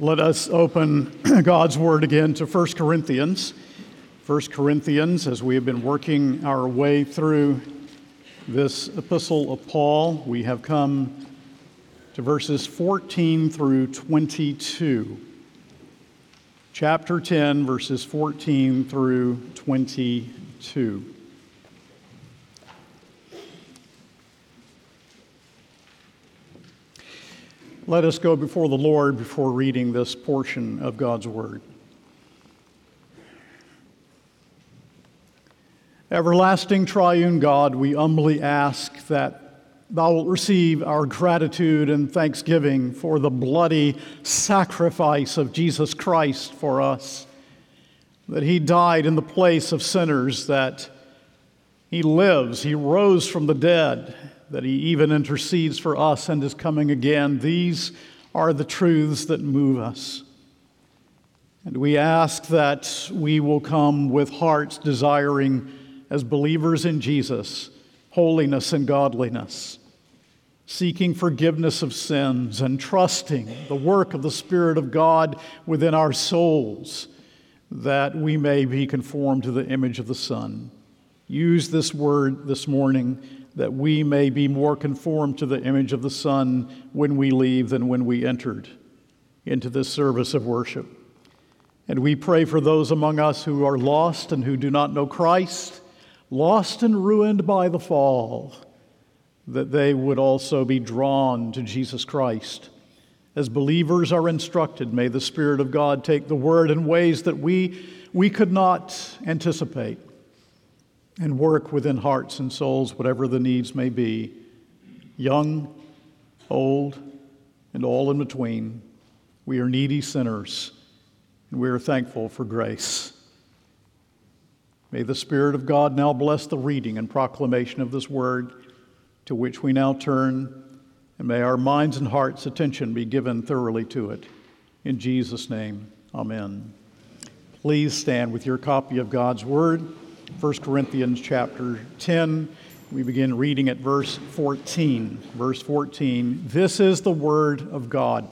Let us open God's Word again to 1 Corinthians. 1 Corinthians, as we have been working our way through this epistle of Paul, we have come to verses 14 through 22. Chapter 10, verses 14 through 22. Let us go before the Lord before reading this portion of God's Word. Everlasting triune God, we humbly ask that Thou wilt receive our gratitude and thanksgiving for the bloody sacrifice of Jesus Christ for us, that He died in the place of sinners, that He lives, He rose from the dead, that He even intercedes for us and is coming again. These are the truths that move us. And we ask that we will come with hearts desiring, as believers in Jesus, holiness and godliness, seeking forgiveness of sins and trusting the work of the Spirit of God within our souls, that we may be conformed to the image of the Son. Use this word this morning that we may be more conformed to the image of the Son when we leave than when we entered into this service of worship. And we pray for those among us who are lost and who do not know Christ, lost and ruined by the fall, that they would also be drawn to Jesus Christ. As believers are instructed, may the Spirit of God take the word in ways that we could not anticipate, and work within hearts and souls, whatever the needs may be, young, old, and all in between. We are needy sinners, and we are thankful for grace. May the Spirit of God now bless the reading and proclamation of this word, to which we now turn, and may our minds and hearts' attention be given thoroughly to it. In Jesus' name, amen. Please stand with your copy of God's word. 1 Corinthians chapter 10, we begin reading at verse 14. Verse 14, this is the word of God.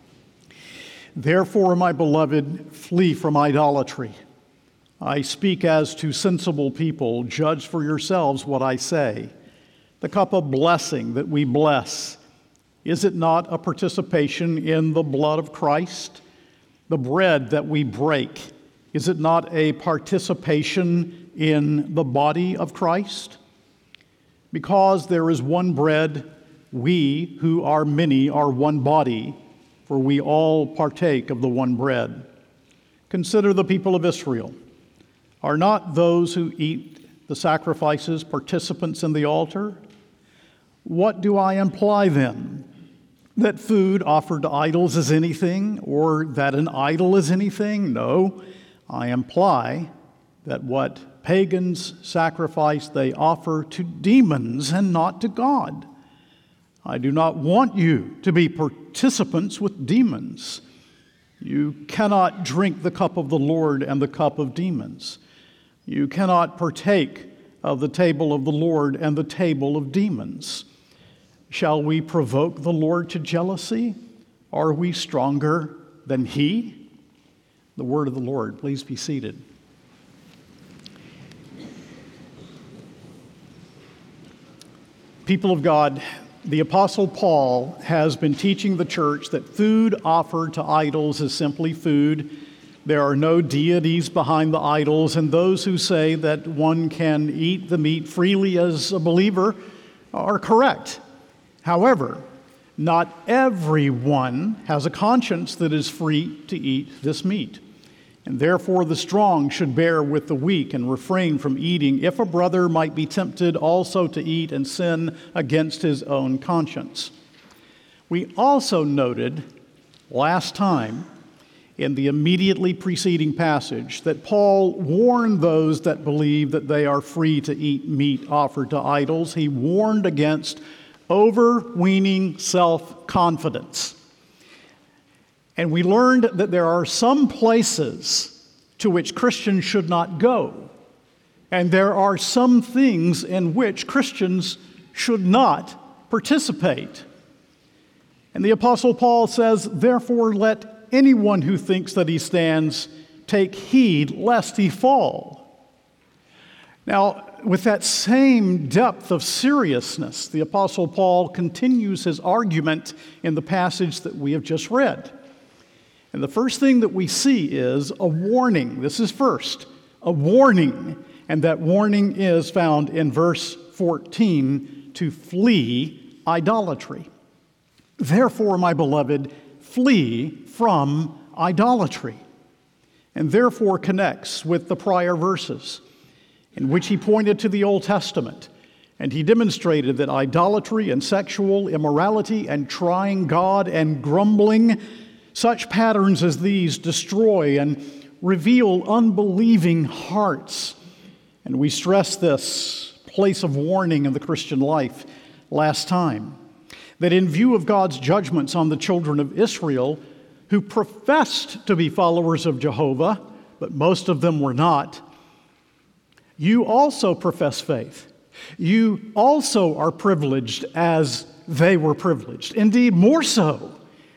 Therefore, my beloved, flee from idolatry. I speak as to sensible people. Judge for yourselves what I say. The cup of blessing that we bless, is it not a participation in the blood of Christ? The bread that we break, is it not a participation in the body of Christ? Because there is one bread, we who are many are one body, for we all partake of the one bread. Consider the people of Israel. Are not those who eat the sacrifices participants in the altar? What do I imply then? That food offered to idols is anything, or that an idol is anything? No, I imply that what pagans sacrifice they offer to demons and not to God. I do not want you to be participants with demons. You cannot drink the cup of the Lord and the cup of demons. You cannot partake of the table of the Lord and the table of demons. Shall we provoke the Lord to jealousy? Are we stronger than He? The word of the Lord. Please be seated. People of God, the Apostle Paul has been teaching the church that food offered to idols is simply food. There are no deities behind the idols, and those who say that one can eat the meat freely as a believer are correct. However, not everyone has a conscience that is free to eat this meat. And therefore the strong should bear with the weak and refrain from eating, if a brother might be tempted also to eat and sin against his own conscience. We also noted last time in the immediately preceding passage that Paul warned those that believe that they are free to eat meat offered to idols. He warned against overweening self-confidence. And we learned that there are some places to which Christians should not go. And there are some things in which Christians should not participate. And the Apostle Paul says, therefore let anyone who thinks that he stands take heed lest he fall. Now, with that same depth of seriousness, the Apostle Paul continues his argument in the passage that we have just read. And the first thing that we see is a warning. This is first, a warning. And that warning is found in verse 14, to flee idolatry. Therefore, my beloved, flee from idolatry. And therefore connects with the prior verses in which he pointed to the Old Testament, and he demonstrated that idolatry and sexual immorality and trying God and grumbling, such patterns as these destroy and reveal unbelieving hearts. And we stressed this place of warning in the Christian life last time, that in view of God's judgments on the children of Israel, who professed to be followers of Jehovah, but most of them were not, you also profess faith. You also are privileged as they were privileged. Indeed, more so.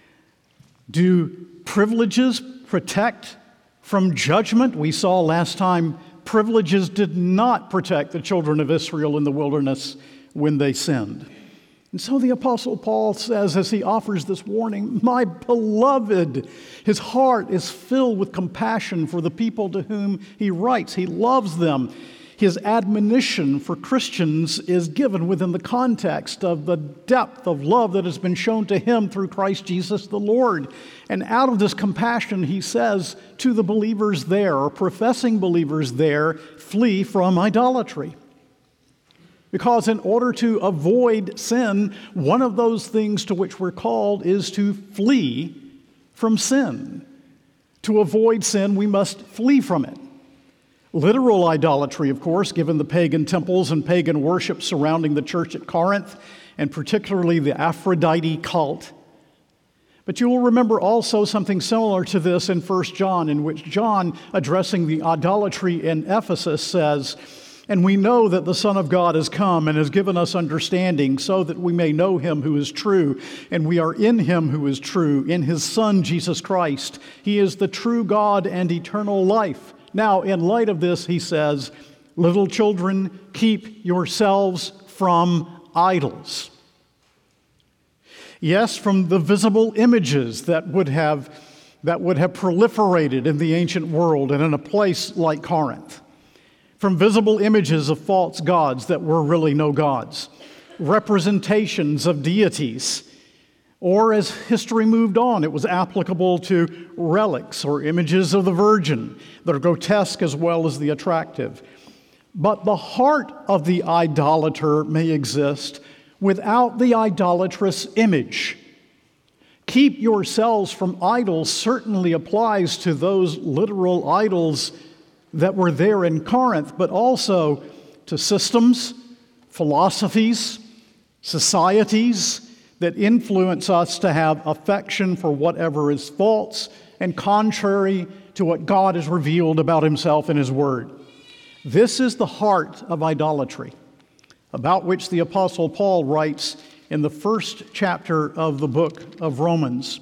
Do privileges protect from judgment? We saw last time privileges did not protect the children of Israel in the wilderness when they sinned. And so the Apostle Paul says, as he offers this warning, my beloved, his heart is filled with compassion for the people to whom he writes. He loves them. His admonition for Christians is given within the context of the depth of love that has been shown to him through Christ Jesus the Lord. And out of this compassion, he says to the believers there, or professing believers there, flee from idolatry. Because in order to avoid sin, one of those things to which we're called is to flee from sin. To avoid sin, we must flee from it. Literal idolatry, of course, given the pagan temples and pagan worship surrounding the church at Corinth, and particularly the Aphrodite cult. But you will remember also something similar to this in 1 John, in which John, addressing the idolatry in Ephesus, says, and we know that the Son of God has come and has given us understanding so that we may know him who is true. And we are in him who is true, in his Son, Jesus Christ. He is the true God and eternal life. Now, in light of this, he says, little children, keep yourselves from idols. Yes, from the visible images that would have proliferated in the ancient world and in a place like Corinth. From visible images of false gods that were really no gods, representations of deities, or as history moved on, it was applicable to relics or images of the Virgin that are grotesque as well as the attractive. But the heart of the idolater may exist without the idolatrous image. Keep yourselves from idols certainly applies to those literal idols that were there in Corinth, but also to systems, philosophies, societies that influence us to have affection for whatever is false and contrary to what God has revealed about himself in his word. This is the heart of idolatry, about which the Apostle Paul writes in the first chapter of the book of Romans.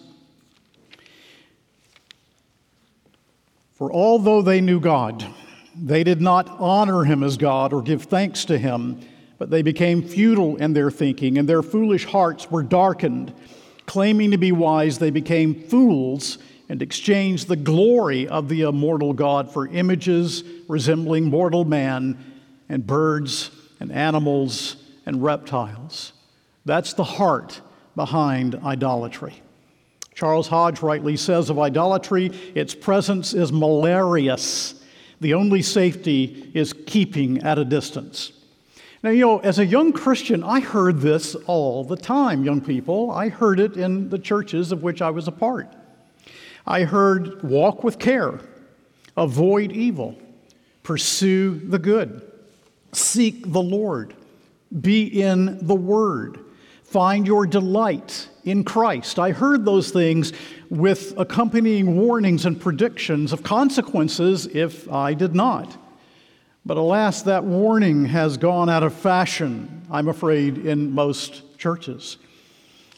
For although they knew God, they did not honor him as God or give thanks to him, but they became futile in their thinking, and their foolish hearts were darkened. Claiming to be wise, they became fools and exchanged the glory of the immortal God for images resembling mortal man and birds and animals and reptiles. That's the heart behind idolatry. Charles Hodge rightly says of idolatry, its presence is malarious. The only safety is keeping at a distance. Now, as a young Christian, I heard this all the time, young people. I heard it in the churches of which I was a part. I heard, walk with care, avoid evil, pursue the good, seek the Lord, be in the Word, find your delight in Christ. I heard those things with accompanying warnings and predictions of consequences if I did not. But alas, that warning has gone out of fashion, I'm afraid, in most churches.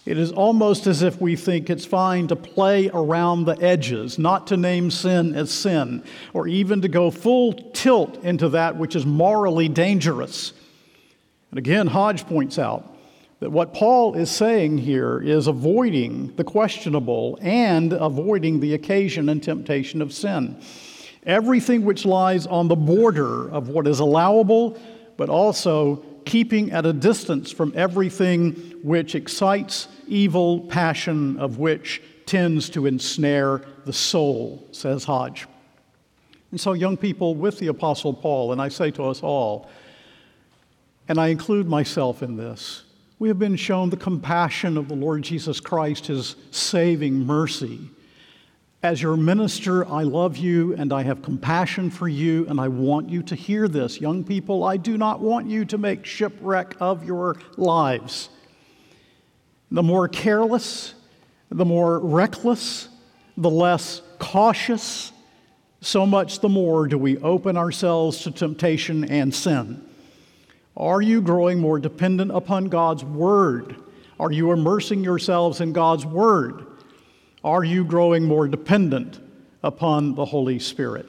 It is almost as if we think it's fine to play around the edges, not to name sin as sin, or even to go full tilt into that which is morally dangerous. And again, Hodge points out that what Paul is saying here is avoiding the questionable and avoiding the occasion and temptation of sin. Everything which lies on the border of what is allowable, but also keeping at a distance from everything which excites evil passion, of which tends to ensnare the soul, says Hodge. And so, young people, with the Apostle Paul, and I say to us all, and I include myself in this, we have been shown the compassion of the Lord Jesus Christ, his saving mercy. As your minister, I love you and I have compassion for you, and I want you to hear this. Young people, I do not want you to make shipwreck of your lives. The more careless, the more reckless, the less cautious, so much the more do we open ourselves to temptation and sin. Are you growing more dependent upon God's Word? Are you immersing yourselves in God's Word? Are you growing more dependent upon the Holy Spirit?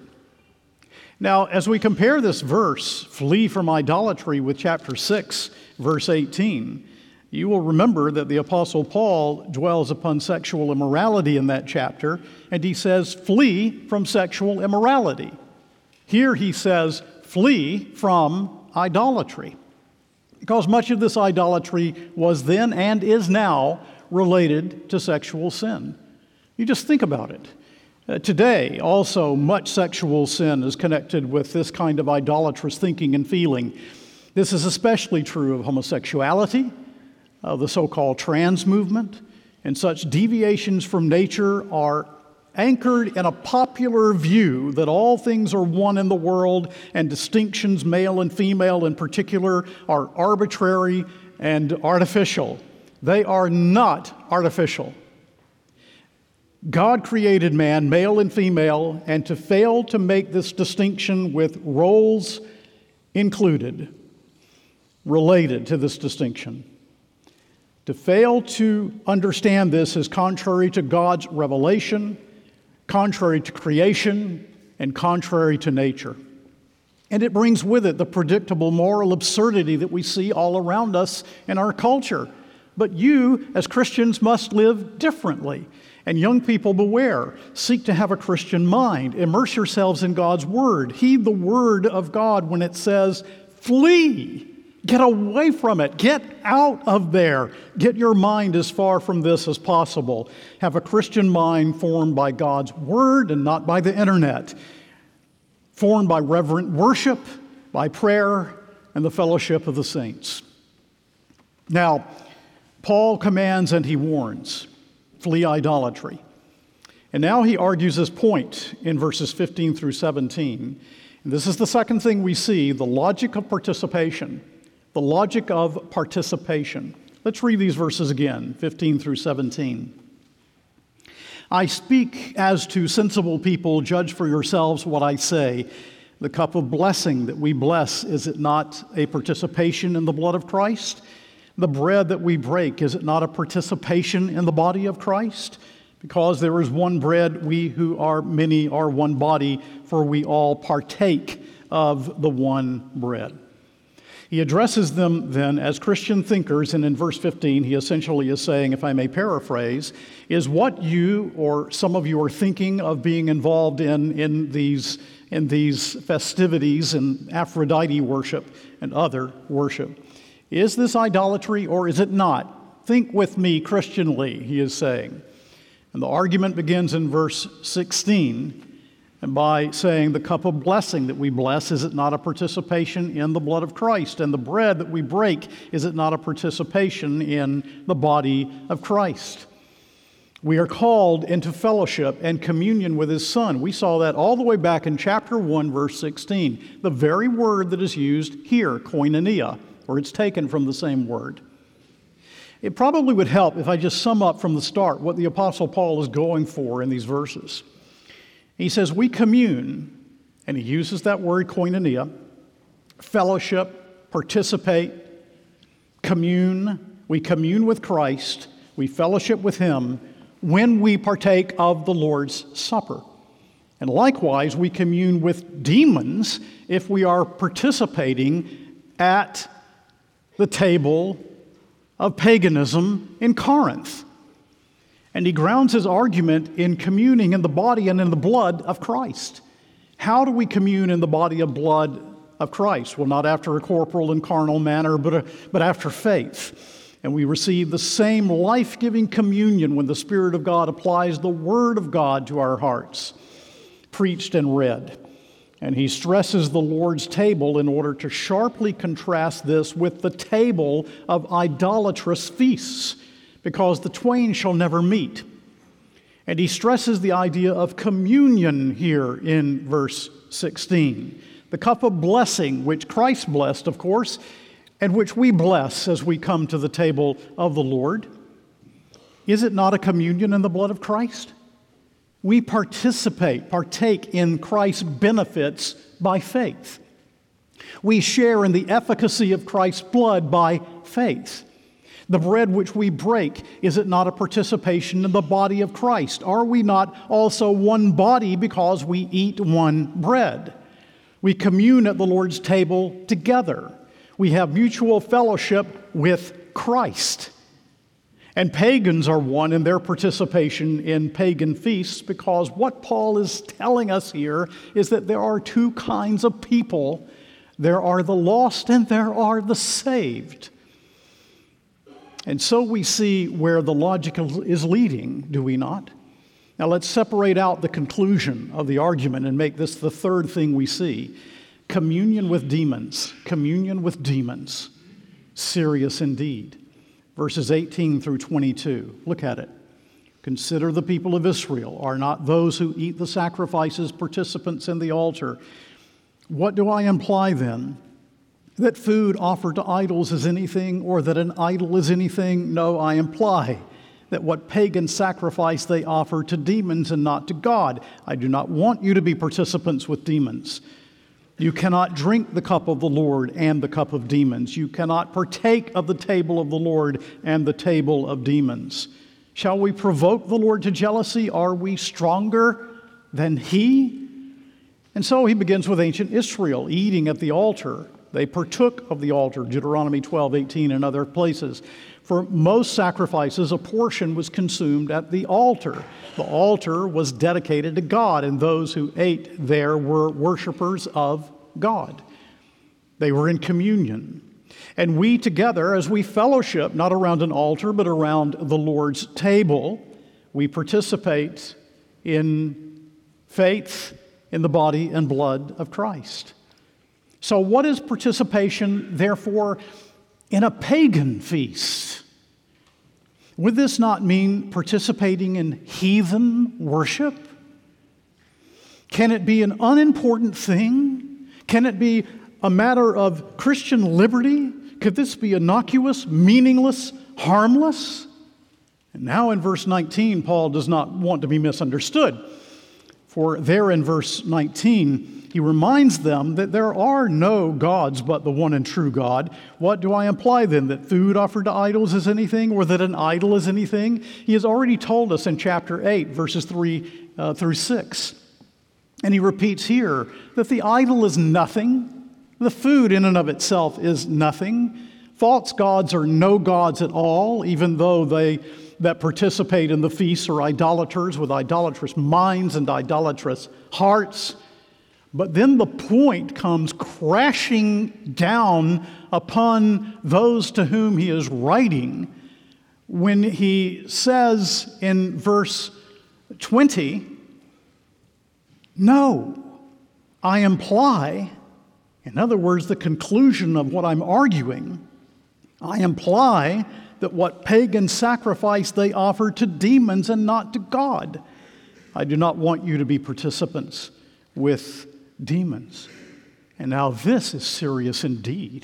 Now, as we compare this verse, flee from idolatry, with chapter 6, verse 18, you will remember that the Apostle Paul dwells upon sexual immorality in that chapter, and he says, flee from sexual immorality. Here he says, flee from idolatry, because much of this idolatry was then and is now related to sexual sin. You just think about it. Today, also, much sexual sin is connected with this kind of idolatrous thinking and feeling. This is especially true of homosexuality, the so-called trans movement, and such deviations from nature are anchored in a popular view that all things are one in the world, and distinctions, male and female in particular, are arbitrary and artificial. They are not artificial. God created man, male and female, and to fail to make this distinction with roles included, related to this distinction, to fail to understand this is contrary to God's revelation, contrary to creation, and contrary to nature. And it brings with it the predictable moral absurdity that we see all around us in our culture. But you, as Christians, must live differently. And young people, beware. Seek to have a Christian mind. Immerse yourselves in God's Word. Heed the Word of God when it says, flee. Get away from it. Get out of there. Get your mind as far from this as possible. Have a Christian mind formed by God's Word and not by the internet. Formed by reverent worship, by prayer, and the fellowship of the saints. Now, Paul commands and he warns. Flee idolatry. And now he argues his point in verses 15 through 17. And this is the second thing we see, the logic of participation. The logic of participation. Let's read these verses again, 15 through 17. I speak as to sensible people, judge for yourselves what I say. The cup of blessing that we bless, is it not a participation in the blood of Christ? The bread that we break, is it not a participation in the body of Christ? Because there is one bread, we who are many are one body, for we all partake of the one bread. He addresses them then as Christian thinkers, and in verse 15 he essentially is saying, if I may paraphrase, is what you or some of you are thinking of being involved in these festivities and Aphrodite worship and other worship. Is this idolatry or is it not? Think with me Christianly, he is saying. And the argument begins in verse 16 and by saying the cup of blessing that we bless, is it not a participation in the blood of Christ? And the bread that we break, is it not a participation in the body of Christ? We are called into fellowship and communion with His Son. We saw that all the way back in chapter 1, verse 16. The very word that is used here, koinonia, or it's taken from the same word. It probably would help if I just sum up from the start what the Apostle Paul is going for in these verses. He says, we commune, and he uses that word koinonia, fellowship, participate, commune. We commune with Christ. We fellowship with him when we partake of the Lord's Supper. And likewise, we commune with demons if we are participating at the table of paganism in Corinth. And he grounds his argument in communing in the body and in the blood of Christ. How do we commune in the body and blood of Christ? Well, not after a corporal and carnal manner, but after faith. And we receive the same life-giving communion when the Spirit of God applies the Word of God to our hearts, preached and read. And he stresses the Lord's table in order to sharply contrast this with the table of idolatrous feasts, because the twain shall never meet. And he stresses the idea of communion here in verse 16. The cup of blessing, which Christ blessed, of course, and which we bless as we come to the table of the Lord. Is it not a communion in the blood of Christ? We partake in Christ's benefits by faith. We share in the efficacy of Christ's blood by faith. The bread which we break, is it not a participation in the body of Christ? Are we not also one body because we eat one bread? We commune at the Lord's table together. We have mutual fellowship with Christ. And pagans are one in their participation in pagan feasts, because what Paul is telling us here is that there are two kinds of people. There are the lost and there are the saved. And so we see where the logic is leading, do we not? Now let's separate out the conclusion of the argument and make this the third thing we see. Communion with demons. Communion with demons. Serious indeed. Verses 18 through 22. Look at it. Consider the people of Israel. Are not those who eat the sacrifices participants in the altar? What do I imply then? That food offered to idols is anything, or that an idol is anything? No, I imply that what pagan sacrifice they offer to demons and not to God. I do not want you to be participants with demons. You cannot drink the cup of the Lord and the cup of demons. You cannot partake of the table of the Lord and the table of demons. Shall we provoke the Lord to jealousy? Are we stronger than he? And so he begins with ancient Israel, eating at the altar. They partook of the altar, Deuteronomy 12:18 and other places. For most sacrifices, a portion was consumed at the altar. The altar was dedicated to God, and those who ate there were worshipers of God. They were in communion. And we together, as we fellowship, not around an altar, but around the Lord's table, we participate in faith in the body and blood of Christ. So what is participation, therefore, in a pagan feast? Would this not mean participating in heathen worship? Can it be an unimportant thing? Can it be a matter of Christian liberty? Could this be innocuous, meaningless, harmless? And now in verse 19, Paul does not want to be misunderstood. For there in verse 19, he reminds them that there are no gods but the one and true God. What do I imply then? That food offered to idols is anything, or that an idol is anything? He has already told us in chapter 8, verses 3 through 6. And he repeats here that the idol is nothing. The food in and of itself is nothing. False gods are no gods at all, even though they that participate in the feasts are idolaters with idolatrous minds and idolatrous hearts. But then the point comes crashing down upon those to whom he is writing when he says in verse 20, no, I imply, in other words, the conclusion of what I'm arguing, I imply that what pagan sacrifice they offer to demons and not to God. I do not want you to be participants with demons. And now this is serious indeed.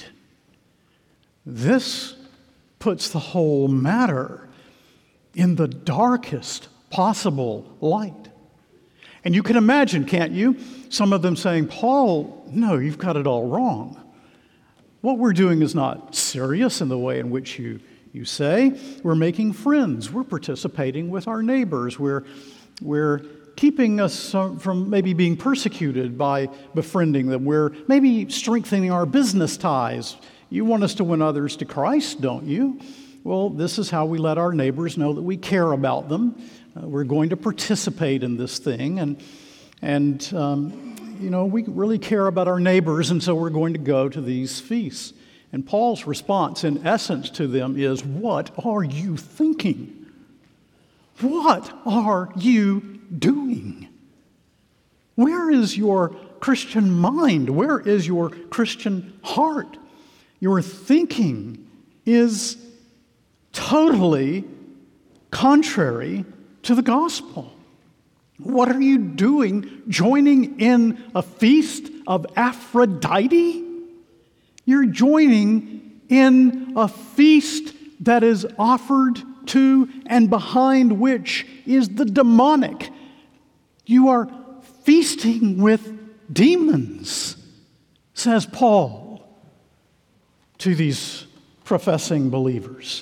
This puts the whole matter in the darkest possible light. And you can imagine, can't you, some of them saying, Paul, no, you've got it all wrong. What we're doing is not serious in the way in which you You say, we're making friends. We're participating with our neighbors. We're keeping us from maybe being persecuted by befriending them. We're maybe strengthening our business ties. You want us to win others to Christ, don't you? Well, this is how we let our neighbors know that we care about them. We're going to participate in this thing, and we really care about our neighbors, and so we're going to go to these feasts. And Paul's response, in essence, to them is, what are you thinking? What are you doing? Where is your Christian mind? Where is your Christian heart? Your thinking is totally contrary to the gospel. What are you doing joining in a feast of Aphrodite? You're joining in a feast that is offered to and behind which is the demonic. You are feasting with demons, says Paul to these professing believers.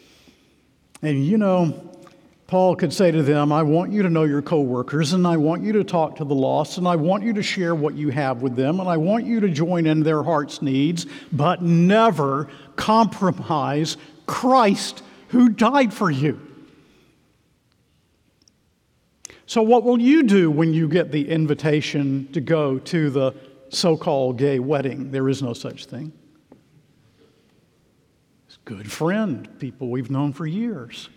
And Paul could say to them, I want you to know your coworkers, and I want you to talk to the lost, and I want you to share what you have with them, and I want you to join in their heart's needs, but never compromise Christ who died for you. So what will you do when you get the invitation to go to the so-called gay wedding? There is no such thing. It's a good friend, people we've known for years.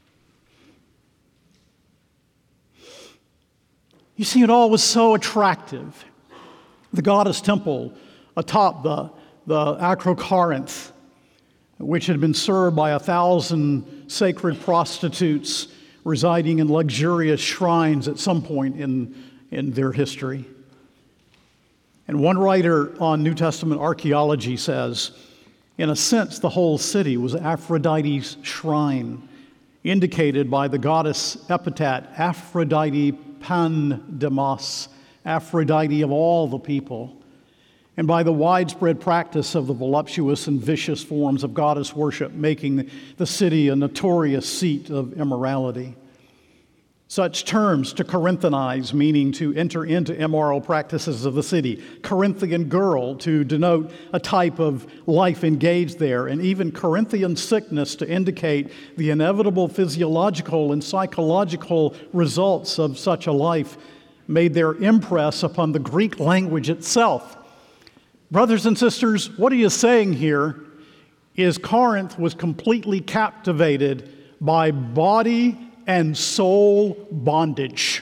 You see, it all was so attractive. The goddess temple atop the Acrocorinth, which had been served by 1,000 sacred prostitutes residing in luxurious shrines at some point in their history. And one writer on New Testament archaeology says, in a sense, the whole city was Aphrodite's shrine, indicated by the goddess epithet, Aphrodite Pandemos, Aphrodite of all the people, and by the widespread practice of the voluptuous and vicious forms of goddess worship, making the city a notorious seat of immorality. Such terms, to Corinthanize, meaning to enter into immoral practices of the city, Corinthian girl, to denote a type of life engaged there, and even Corinthian sickness to indicate the inevitable physiological and psychological results of such a life, made their impress upon the Greek language itself. Brothers and sisters, what he is saying here is Corinth was completely captivated by body and soul bondage.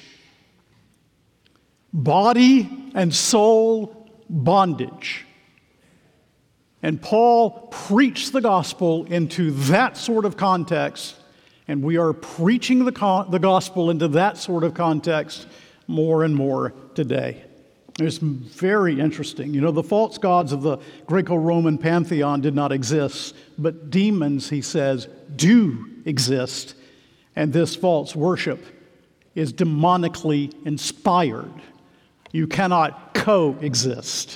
Body and soul bondage. And Paul preached the gospel into that sort of context, and we are preaching the gospel into that sort of context more and more today. It's very interesting. The false gods of the Greco-Roman pantheon did not exist, but demons, he says, do exist. And this false worship is demonically inspired. You cannot coexist.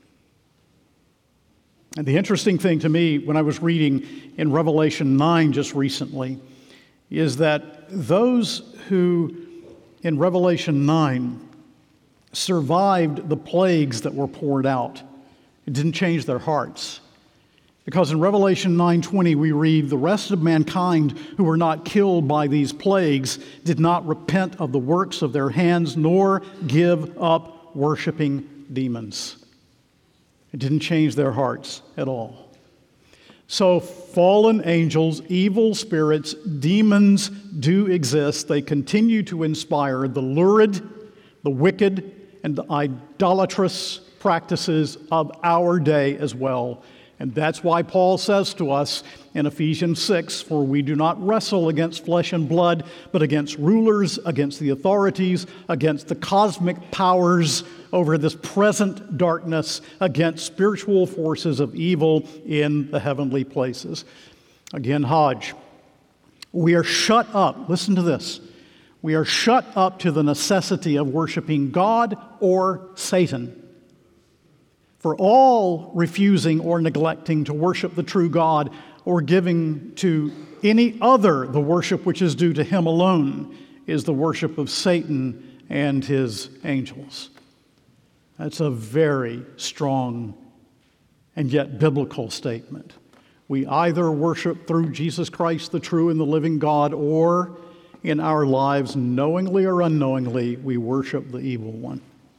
And the interesting thing to me when I was reading in Revelation 9 just recently is that those who in Revelation 9 survived the plagues that were poured out, it didn't change their hearts. Because in Revelation 9:20 we read, the rest of mankind who were not killed by these plagues did not repent of the works of their hands, nor give up worshiping demons. It didn't change their hearts at all. So fallen angels, evil spirits, demons do exist. They continue to inspire the lurid, the wicked, and the idolatrous practices of our day as well. And that's why Paul says to us in Ephesians 6, for we do not wrestle against flesh and blood, but against rulers, against the authorities, against the cosmic powers over this present darkness, against spiritual forces of evil in the heavenly places. Again, Hodge, we are shut up, listen to this, we are shut up to the necessity of worshiping God or Satan. For all refusing or neglecting to worship the true God or giving to any other the worship which is due to him alone is the worship of Satan and his angels. That's a very strong and yet biblical statement. We either worship through Jesus Christ, the true and the living God, or in our lives, knowingly or unknowingly, we worship the evil one.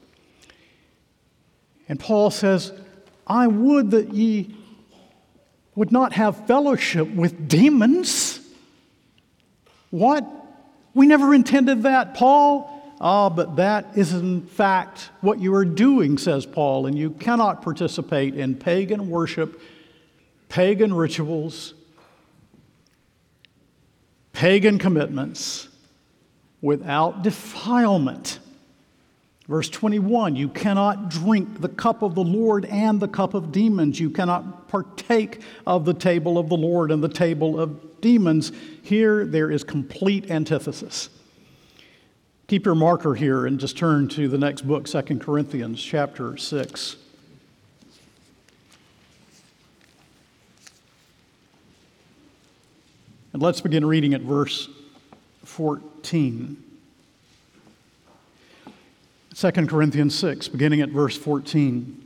And Paul says, I would that ye would not have fellowship with demons. What? We never intended that, Paul. But that is in fact what you are doing, says Paul, and you cannot participate in pagan worship, pagan rituals, pagan commitments without defilement. Verse 21, you cannot drink the cup of the Lord and the cup of demons. You cannot partake of the table of the Lord and the table of demons. Here there is complete antithesis. Keep your marker here and just turn to the next book, 2 Corinthians chapter 6. And let's begin reading at verse 14. 2 Corinthians 6, beginning at verse 14.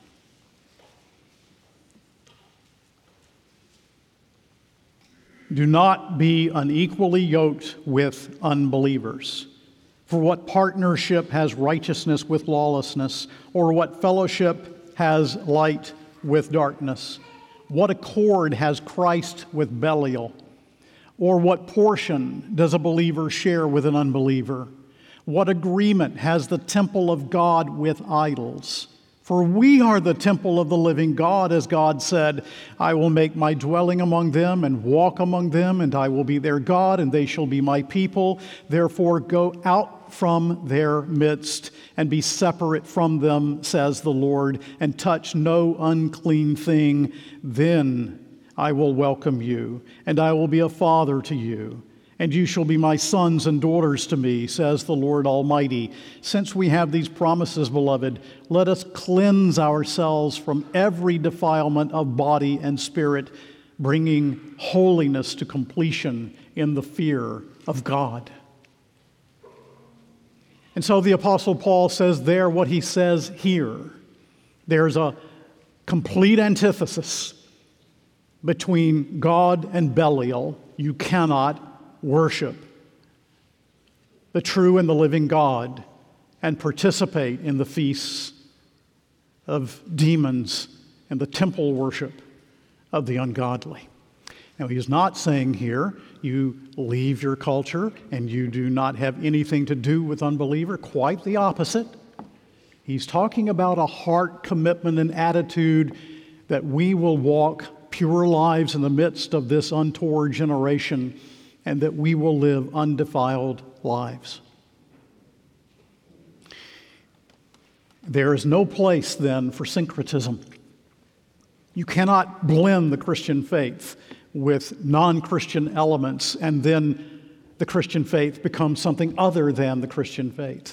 Do not be unequally yoked with unbelievers. For what partnership has righteousness with lawlessness? Or what fellowship has light with darkness? What accord has Christ with Belial? Or what portion does a believer share with an unbeliever? What agreement has the temple of God with idols? For we are the temple of the living God, as God said, I will make my dwelling among them and walk among them, and I will be their God, and they shall be my people. Therefore go out from their midst and be separate from them, says the Lord, and touch no unclean thing. Then I will welcome you, and I will be a father to you. And you shall be my sons and daughters to me, says the Lord Almighty. Since we have these promises, beloved, let us cleanse ourselves from every defilement of body and spirit, bringing holiness to completion in the fear of God. And so the Apostle Paul says there what he says here. There's a complete antithesis between God and Belial. You cannot worship the true and the living God and participate in the feasts of demons and the temple worship of the ungodly. Now, he's not saying here you leave your culture and you do not have anything to do with unbeliever. Quite the opposite. He's talking about a heart commitment and attitude that we will walk pure lives in the midst of this untoward generation, and that we will live undefiled lives. There is no place then for syncretism. You cannot blend the Christian faith with non-Christian elements and then the Christian faith becomes something other than the Christian faith.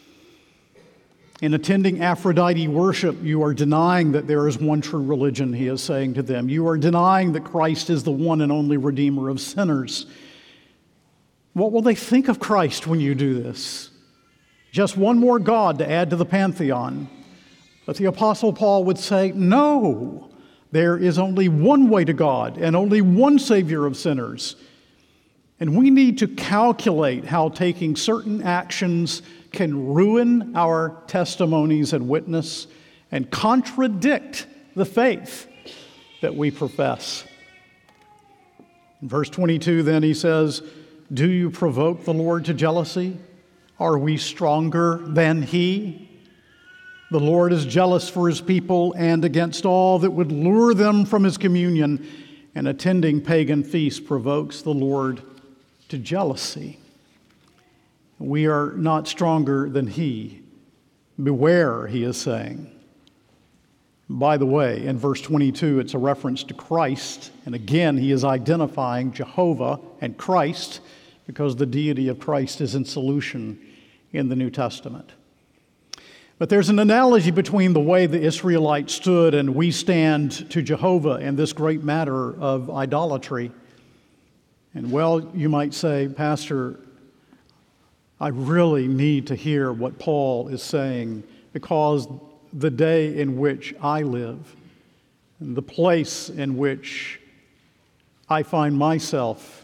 In attending Aphrodite worship, you are denying that there is one true religion, he is saying to them. You are denying that Christ is the one and only Redeemer of sinners. What will they think of Christ when you do this? Just one more God to add to the pantheon. But the Apostle Paul would say, no, there is only one way to God and only one Savior of sinners. And we need to calculate how taking certain actions can ruin our testimonies and witness and contradict the faith that we profess. In verse 22, then he says, do you provoke the Lord to jealousy? Are we stronger than he? The Lord is jealous for his people and against all that would lure them from his communion, and attending pagan feasts provokes the Lord to jealousy. We are not stronger than he. Beware, he is saying. By the way, in verse 22, it's a reference to Christ, and again, he is identifying Jehovah and Christ because the deity of Christ is in solution in the New Testament. But there's an analogy between the way the Israelites stood and we stand to Jehovah in this great matter of idolatry. And well, you might say, Pastor, I really need to hear what Paul is saying, because the day in which I live, and the place in which I find myself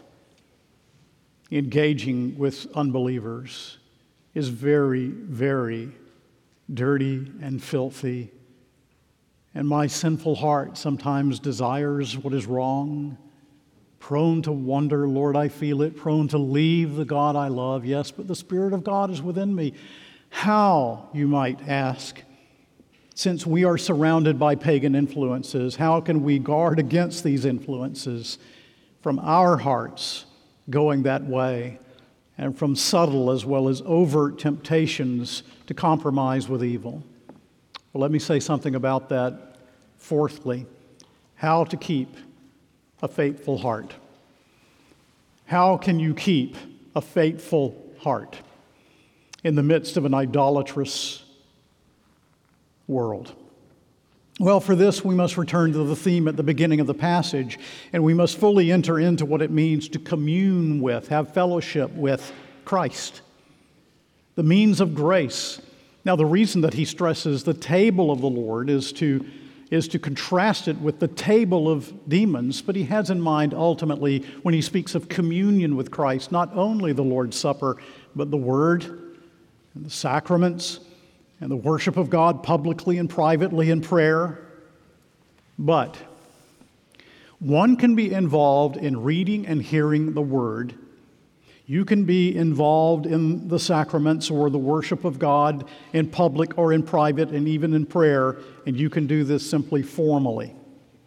engaging with unbelievers is very, very dirty and filthy. And my sinful heart sometimes desires what is wrong, prone to wonder, Lord, I feel it, prone to leave the God I love, yes, but the Spirit of God is within me. How, you might ask, since we are surrounded by pagan influences, how can we guard against these influences from our hearts going that way, and from subtle as well as overt temptations to compromise with evil? Well, let me say something about that. Fourthly, how to keep a faithful heart. How can you keep a faithful heart in the midst of an idolatrous world? Well, for this, we must return to the theme at the beginning of the passage, and we must fully enter into what it means to commune with, have fellowship with Christ, the means of grace. Now, the reason that he stresses the table of the Lord is to contrast it with the table of demons, but he has in mind ultimately, when he speaks of communion with Christ, not only the Lord's Supper, but the Word and the sacraments, and the worship of God publicly and privately in prayer. But one can be involved in reading and hearing the Word. You can be involved in the sacraments or the worship of God in public or in private and even in prayer, and you can do this simply formally.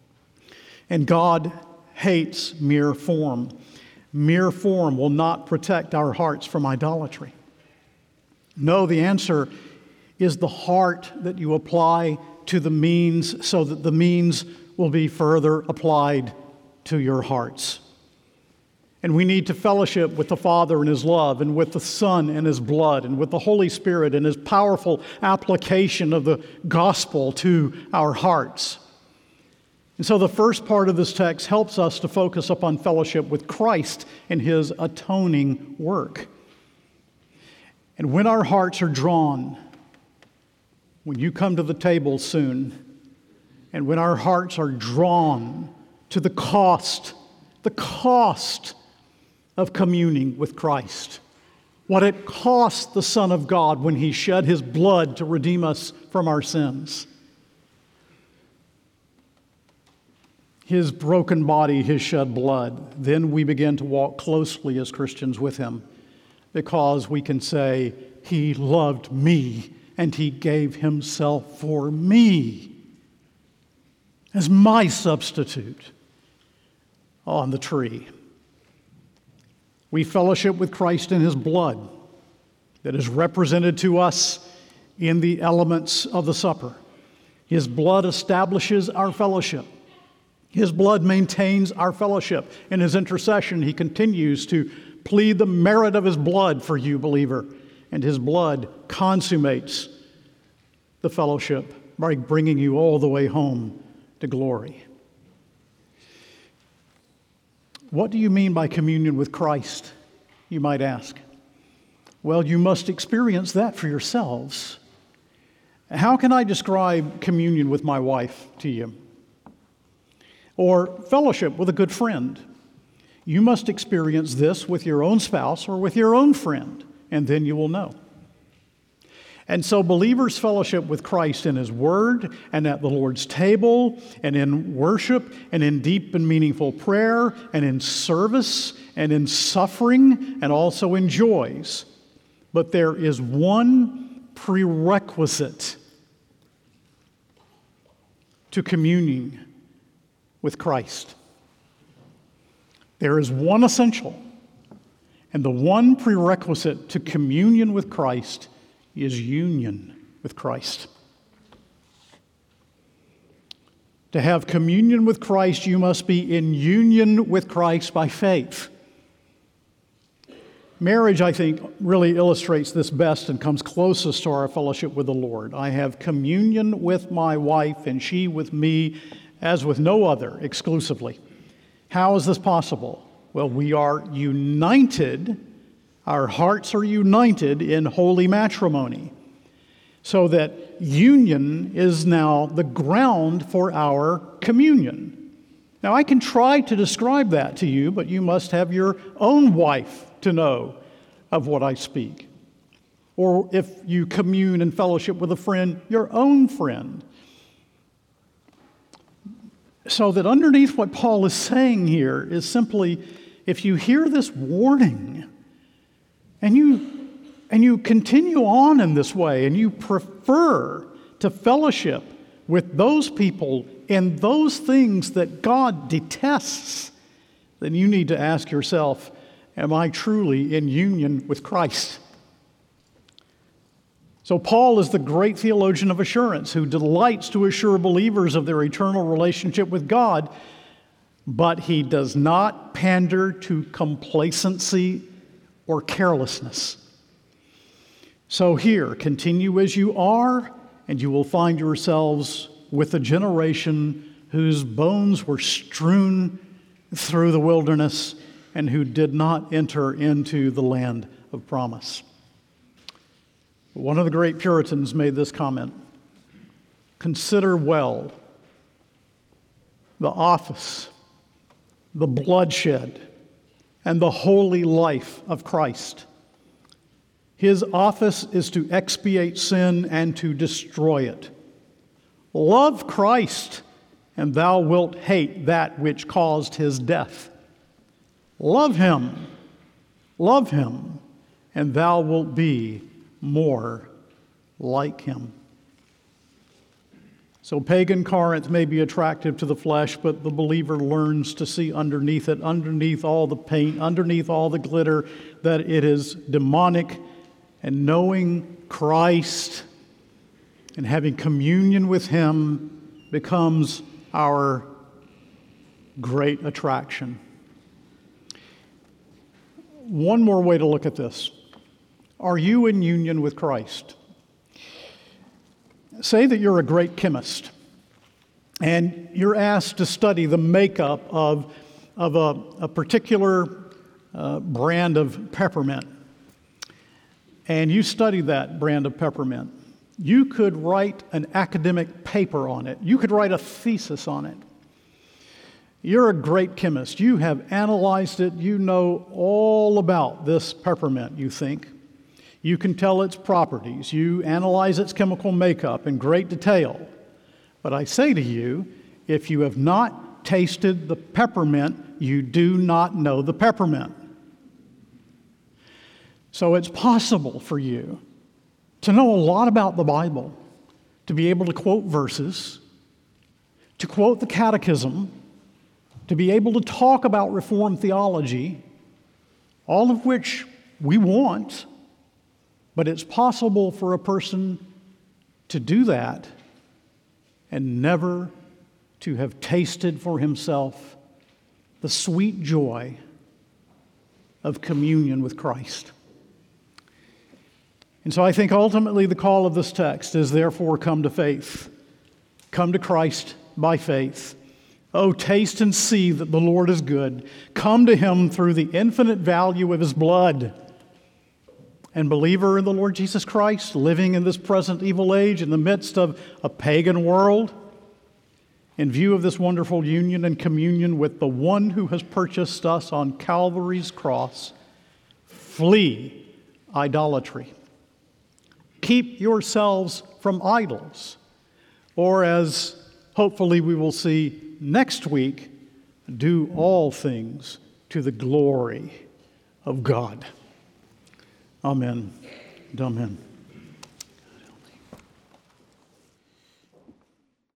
And God hates mere form. Mere form will not protect our hearts from idolatry. No, the answer is the heart that you apply to the means, so that the means will be further applied to your hearts. And we need to fellowship with the Father in His love, and with the Son in His blood, and with the Holy Spirit in His powerful application of the gospel to our hearts. And so the first part of this text helps us to focus upon fellowship with Christ and His atoning work. And when our hearts are drawn, when you come to the table soon, and when our hearts are drawn to the cost of communing with Christ, what it cost the Son of God when He shed His blood to redeem us from our sins, His broken body, His shed blood, then we begin to walk closely as Christians with Him, because we can say, He loved me, and He gave Himself for me as my substitute on the tree. We fellowship with Christ in His blood that is represented to us in the elements of the supper. His blood establishes our fellowship. His blood maintains our fellowship. In His intercession, He continues to plead the merit of His blood for you, believer. And His blood consummates the fellowship by bringing you all the way home to glory. What do you mean by communion with Christ, you might ask? Well, you must experience that for yourselves. How can I describe communion with my wife to you? Or fellowship with a good friend? You must experience this with your own spouse or with your own friend, and then you will know. And so believers fellowship with Christ in His Word and at the Lord's table and in worship and in deep and meaningful prayer and in service and in suffering and also in joys. But there is one prerequisite to communion with Christ. There is one essential, and the one prerequisite to communion with Christ is union with Christ. To have communion with Christ, you must be in union with Christ by faith. Marriage, I think, really illustrates this best and comes closest to our fellowship with the Lord. I have communion with my wife and she with me as with no other exclusively. How is this possible? Well, we are united, our hearts are united in holy matrimony, so that union is now the ground for our communion. Now, I can try to describe that to you, but you must have your own wife to know of what I speak. Or if you commune and fellowship with a friend, your own friend. So that underneath what Paul is saying here is simply, if you hear this warning and you continue on in this way and you prefer to fellowship with those people in those things that God detests, then you need to ask yourself, am I truly in union with Christ? So Paul is the great theologian of assurance who delights to assure believers of their eternal relationship with God, but he does not pander to complacency or carelessness. So here, continue as you are, and you will find yourselves with a generation whose bones were strewn through the wilderness and who did not enter into the land of promise. One of the great Puritans made this comment: consider well the office, the bloodshed, and the holy life of Christ. His office is to expiate sin and to destroy it. Love Christ, and thou wilt hate that which caused his death. Love him, and thou wilt be more like him. So pagan Corinth may be attractive to the flesh, but the believer learns to see underneath it, underneath all the paint, underneath all the glitter, that it is demonic, and knowing Christ and having communion with him becomes our great attraction. One more way to look at this. Are you in union with Christ? Say that you're a great chemist and you're asked to study the makeup of a particular brand of peppermint. And you study that brand of peppermint. You could write an academic paper on it. You could write a thesis on it. You're a great chemist. You have analyzed it. You know all about this peppermint, you think. You can tell its properties. You analyze its chemical makeup in great detail. But I say to you, if you have not tasted the peppermint, you do not know the peppermint. So it's possible for you to know a lot about the Bible, to be able to quote verses, to quote the catechism, to be able to talk about Reformed theology, all of which we want, but it's possible for a person to do that and never to have tasted for himself the sweet joy of communion with Christ. And so I think ultimately the call of this text is therefore come to faith. Come to Christ by faith. Oh, taste and see that the Lord is good. Come to him through the infinite value of his blood. And believer in the Lord Jesus Christ, living in this present evil age in the midst of a pagan world, in view of this wonderful union and communion with the one who has purchased us on Calvary's cross, flee idolatry. Keep yourselves from idols. Or as hopefully we will see next week, do all things to the glory of God. Amen and amen.